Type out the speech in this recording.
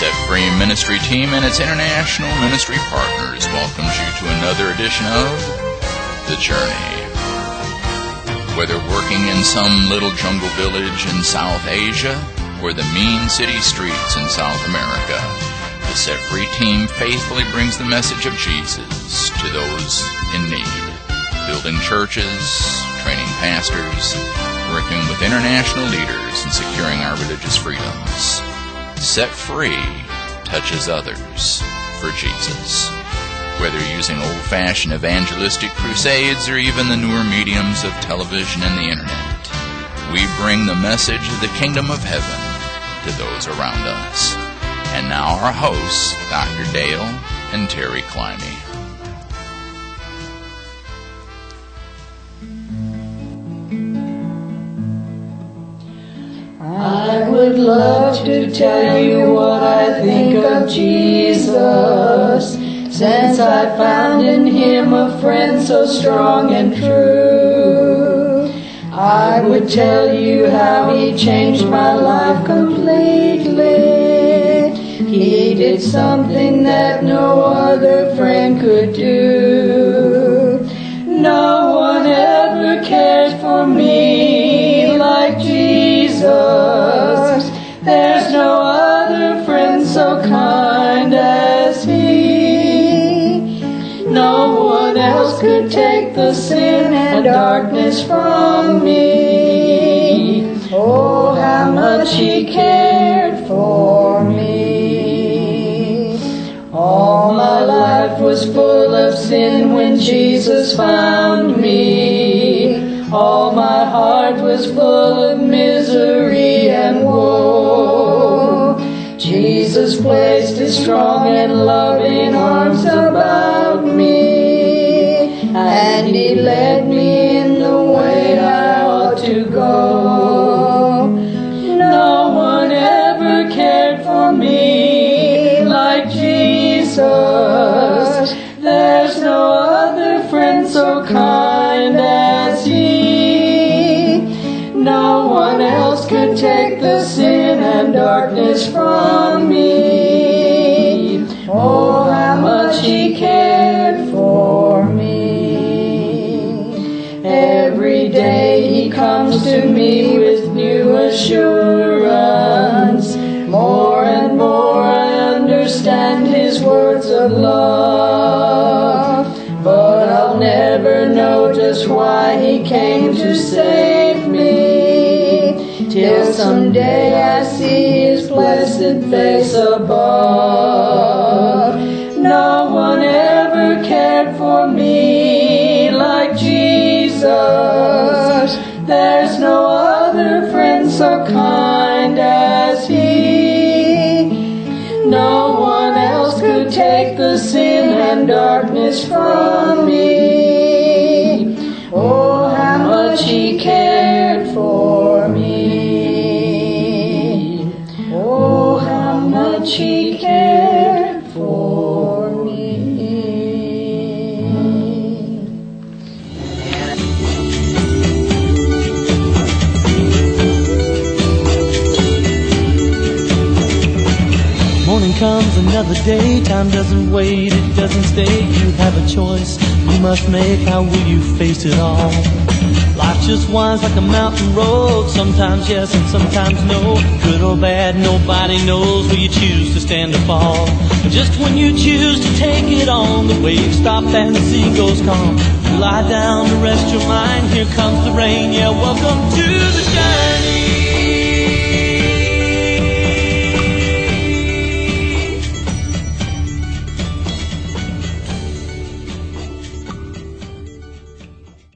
Set Free Ministry Team and its international ministry partners welcomes you to another edition of The Journey. Whether working in some little jungle village in South Asia or the mean city streets in South America, the Set Free Team faithfully brings the message of Jesus to those in need, building churches, training pastors, working with international leaders, and securing our religious freedoms. Set Free touches others for Jesus. Whether using old-fashioned evangelistic crusades or even the newer mediums of television and the internet, we bring the message of the kingdom of heaven to those around us. And now our hosts, Dr. Dale and Terry Climby. I would love to tell you what I think of Jesus, since I found in him a friend so strong and true. I would tell you how he changed my life completely. He did something that no other friend could do. No one ever cared for me like Jesus. There's no other friend so kind as he. No one else could take the sin and darkness from me. Oh, how much he cared for me. All my life was full of sin when Jesus found me. All my heart was full of misery and woe. Jesus placed his strong and loving arms about me, and he led me in the way I ought to go. No one ever cared for me like Jesus. There's no other friend so kind as he. No one else could take the sin and darkness from me. Oh, how much he cared for me. Every day he comes to me with new assurance. More and more I understand his words of love. But I'll never know just why he came to save me, till someday I see his blessed face above. No one ever cared for me like Jesus. There's no other friend so kind as he. No one else could take the sin and darkness from me. Oh, how much he cared for me. Oh, how much he cared for me. Morning comes another day. Time doesn't wait, it doesn't stay. You have a choice you must make. How will you face it all? Life just winds like a mountain road. Sometimes yes and sometimes no. Good or bad, nobody knows. Will you choose to stand or fall? But just when you choose to take it on, the waves stop and the sea goes calm. You lie down to rest your mind. Here comes the rain. Yeah, welcome to